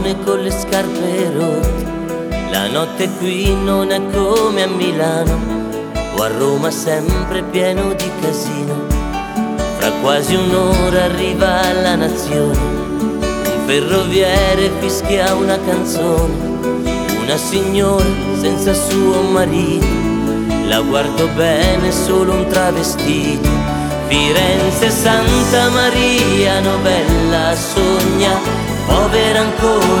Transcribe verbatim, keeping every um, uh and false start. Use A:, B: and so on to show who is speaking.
A: con le scarpe rotte. La notte qui non è come a Milano o a Roma, sempre pieno di casino. Fra quasi un'ora arriva la nazione, un ferroviere fischia una canzone. Una signora senza suo marito, la guardo bene, solo un travestito. Firenze, Santa Maria, novella sogna, povera ancora